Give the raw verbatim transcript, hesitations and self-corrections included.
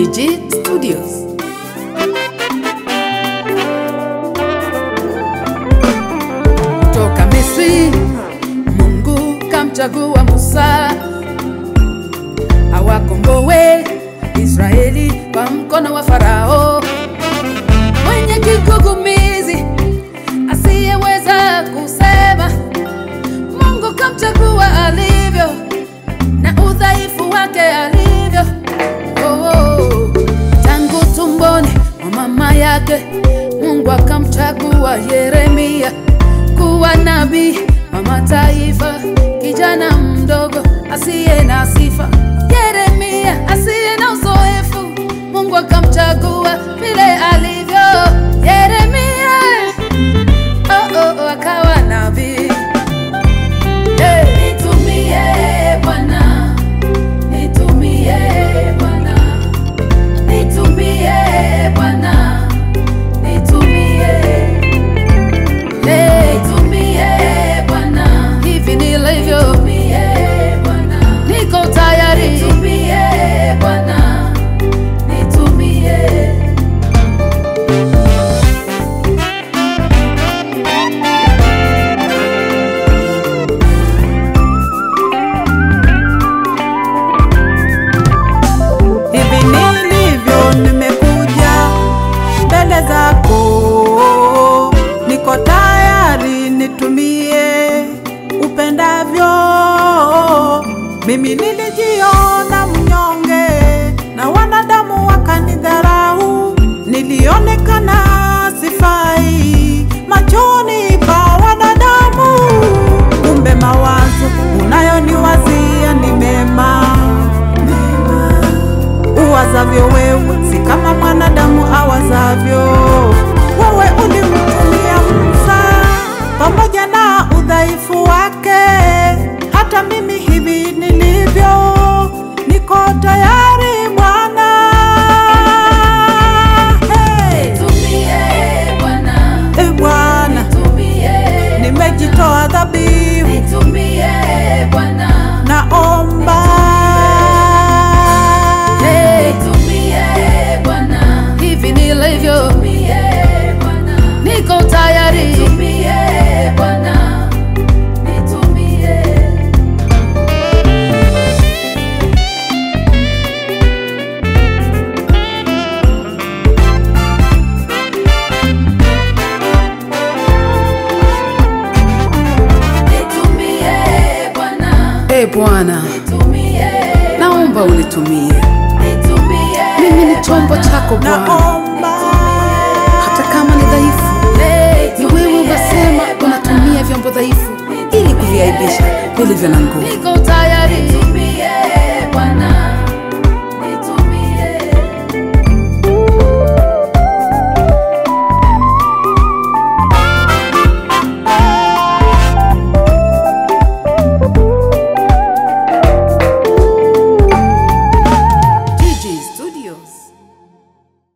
Gigi Studios. Toka Misri Mungu kamchagua Musa awakomboe Israeli kwa mkono wa Farao mwenye kigugumizi asiyeweza kusema. Mungu kamchagua alivyo na udhaifu wake alivyo. Oh, oh. Tangu tumboni mwa mama yake Mungu akamchagua Yeremia kuwa nabii wa mataifa, kijana mdogo asiye na sifa. Yeremia asiye na uzoefu, Mungu akamchagua vile alivyo. Yeremia oh, oh, oh, akawa nabii. Hey. Nitumie Bwana, nitumie Bwana, nitumie Bwana, nitumie. Hey. Nitumie Bwana, hivi nilivyo. Nitumie Bwana, niko tayari. Nitumie Bwana, nitumie. Hivi nilivyo nimekuja mbele zako, niko tayari, nitumie upendavyo. Mimi nilijiona mnyonge na wanadamu wakanidharau, nilionekana sifai machoni pa wanadamu. Kumbe mawazo unayoniwazia ni mema, uwazavyo wewe si kama mwanadamu awazavyo. Wewe ulimtumia Musa pamoja na udhaifu wake, hata mimi hivi nilivyo niko tayari Bwana. Hey. Nitumie Bwana, e Bwana, nimejitoa dhabihu. Nitumie Bwana, naomba. Hey. Nitumie Bwana, hivi nilivyo. Niko tayari. Nitumie Bwana, nitumie. Nitumie Bwana, e Bwana, naomba unitumie. Mimi ni chombo chako Bwana, hata kama ni dhaifu. Ni wewe unasema unatumia vyombo dhaifu ili kuviaibisha vilivyo na nguvu.